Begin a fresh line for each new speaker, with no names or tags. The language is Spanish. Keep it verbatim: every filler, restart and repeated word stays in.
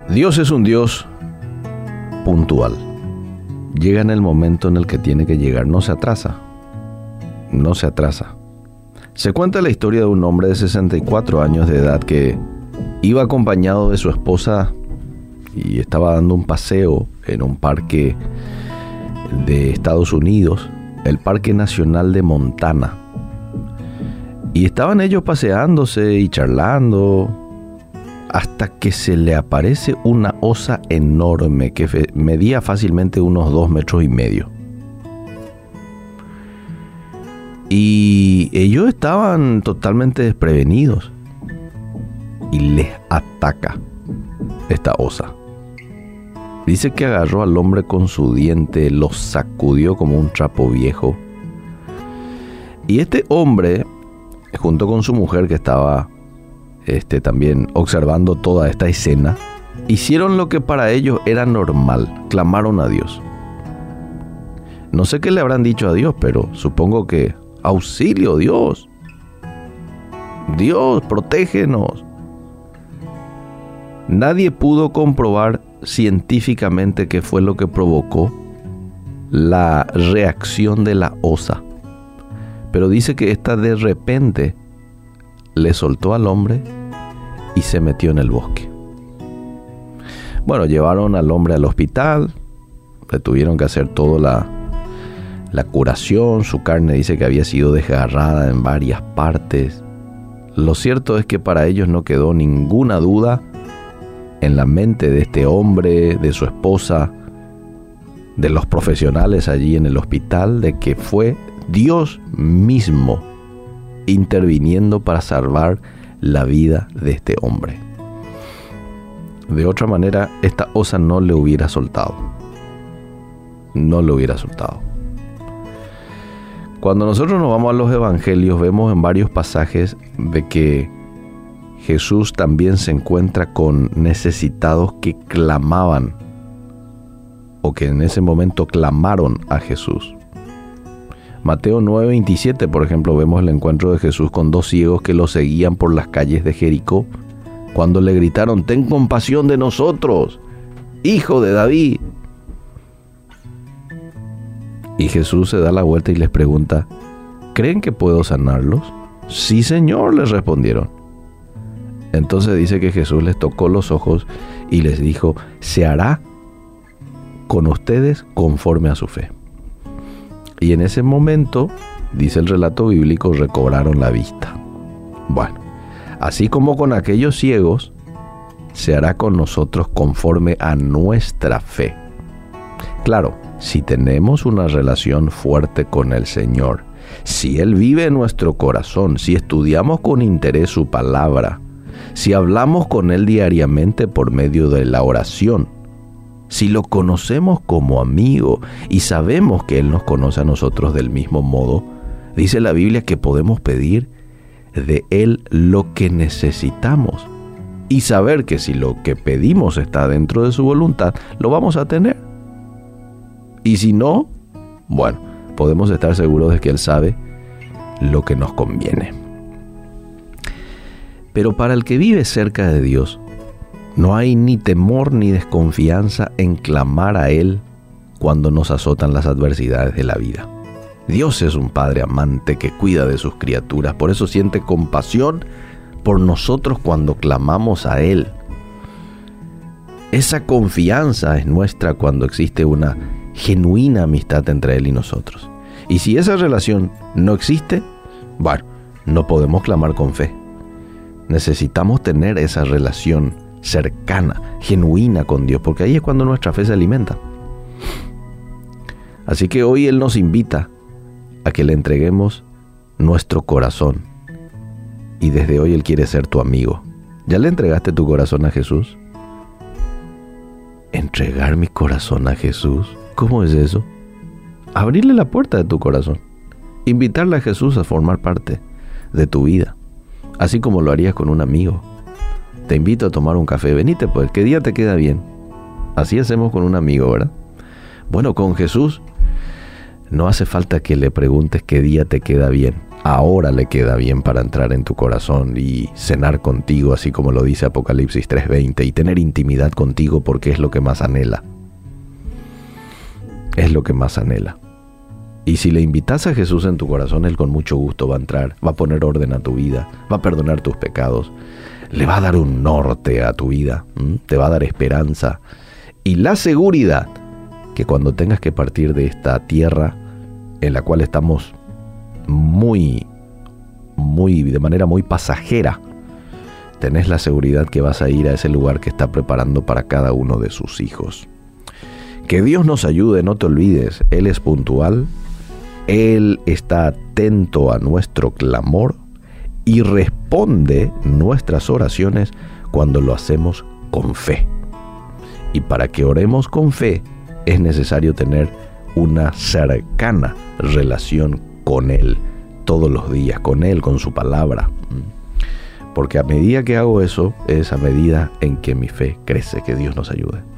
Dios es un Dios puntual. Llega en el momento en el que tiene que llegar, no se atrasa. No se atrasa. Se cuenta la historia de un hombre de sesenta y cuatro años de edad que iba acompañado de su esposa y estaba dando un paseo en un parque de Estados Unidos, el Parque Nacional de Montana. Y estaban ellos paseándose y charlando hasta que se le aparece una osa enorme que fe- medía fácilmente unos dos metros y medio. Y ellos estaban totalmente desprevenidos y les ataca esta osa. Dice que agarró al hombre con su diente, lo sacudió como un trapo viejo. Y este hombre, junto con su mujer que estaba este, también observando toda esta escena, hicieron lo que para ellos era normal, clamaron a Dios. No sé qué le habrán dicho a Dios, pero supongo que auxilio, Dios. Dios, protégenos. Nadie pudo comprobar científicamente qué fue lo que provocó la reacción de la osa. Pero dice que esta de repente le soltó al hombre y se metió en el bosque. Bueno, llevaron al hombre al hospital, le tuvieron que hacer toda la, la curación, su carne dice que había sido desgarrada en varias partes. Lo cierto es que para ellos no quedó ninguna duda en la mente de este hombre, de su esposa, de los profesionales allí en el hospital, de que fue Dios mismo interviniendo para salvar la vida de este hombre. De otra manera, esta osa no le hubiera soltado. No le hubiera soltado. Cuando nosotros nos vamos a los evangelios, vemos en varios pasajes de que Jesús también se encuentra con necesitados que clamaban o que en ese momento clamaron a Jesús. Mateo nueve veintisiete, por ejemplo, vemos el encuentro de Jesús con dos ciegos que lo seguían por las calles de Jericó, cuando le gritaron: «Ten compasión de nosotros, hijo de David». Y Jesús se da la vuelta y les pregunta: ¿creen que puedo sanarlos? «Sí, Señor», les respondieron. Entonces dice que Jesús les tocó los ojos y les dijo: «Se hará con ustedes conforme a su fe». Y en ese momento, dice el relato bíblico, recobraron la vista. Bueno, así como con aquellos ciegos, se hará con nosotros conforme a nuestra fe. Claro, si tenemos una relación fuerte con el Señor, si Él vive en nuestro corazón, si estudiamos con interés su palabra, si hablamos con Él diariamente por medio de la oración, si lo conocemos como amigo y sabemos que Él nos conoce a nosotros del mismo modo, dice la Biblia que podemos pedir de Él lo que necesitamos y saber que si lo que pedimos está dentro de su voluntad, lo vamos a tener. Y si no, bueno, podemos estar seguros de que Él sabe lo que nos conviene. Pero para el que vive cerca de Dios, no hay ni temor ni desconfianza en clamar a Él cuando nos azotan las adversidades de la vida. Dios es un Padre amante que cuida de sus criaturas, por eso siente compasión por nosotros cuando clamamos a Él. Esa confianza es nuestra cuando existe una genuina amistad entre Él y nosotros. Y si esa relación no existe, bueno, no podemos clamar con fe. Necesitamos tener esa relación cercana, genuina con Dios, porque ahí es cuando nuestra fe se alimenta. Así que hoy Él nos invita a que le entreguemos nuestro corazón. Y desde hoy Él quiere ser tu amigo. ¿Ya le entregaste tu corazón a Jesús? ¿Entregar mi corazón a Jesús? ¿Cómo es eso? Abrirle la puerta de tu corazón. Invitarle a Jesús a formar parte de tu vida. Así como lo harías con un amigo. Te invito a tomar un café. Venite pues, ¿qué día te queda bien? Así hacemos con un amigo, ¿verdad? Bueno, con Jesús no hace falta que le preguntes qué día te queda bien. ahora le queda bien para entrar en tu corazón y cenar contigo, así como lo dice Apocalipsis tres veinte, y tener intimidad contigo porque es lo que más anhela. Es lo que más anhela. Y si le invitas a Jesús en tu corazón, Él con mucho gusto va a entrar, va a poner orden a tu vida, va a perdonar tus pecados, le va a dar un norte a tu vida, ¿m? Te va a dar esperanza y la seguridad que cuando tengas que partir de esta tierra en la cual estamos muy, muy, de manera muy pasajera, tenés la seguridad que vas a ir a ese lugar que está preparando para cada uno de sus hijos. Que Dios nos ayude, no te olvides, Él es puntual, Él está atento a nuestro clamor y responde nuestras oraciones cuando lo hacemos con fe. Y para que oremos con fe es necesario tener una cercana relación con Él todos los días, con Él, con su palabra. Porque a medida que hago eso, es a medida en que mi fe crece. Que Dios nos ayude.